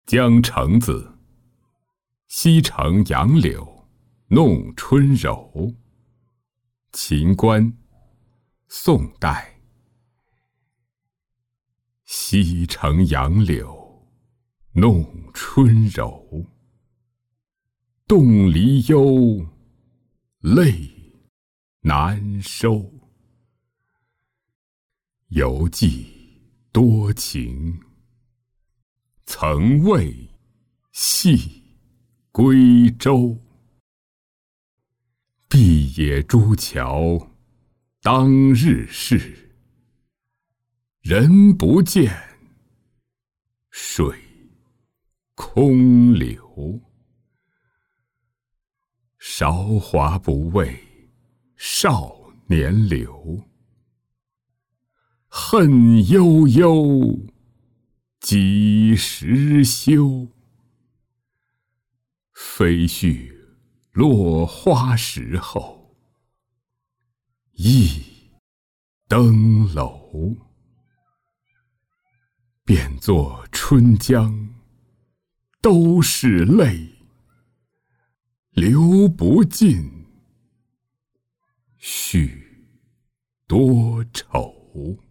江城子，西城杨柳弄春柔。秦观，宋代。西城杨柳弄春柔，动离忧，泪难收。犹记多情，曾为系归舟。碧野朱桥当日事，人不见，水空流。韶华不为少年留，恨悠悠，几时休？飞絮落花时候，忆登楼。便作春江都是泪，流不尽，续多愁。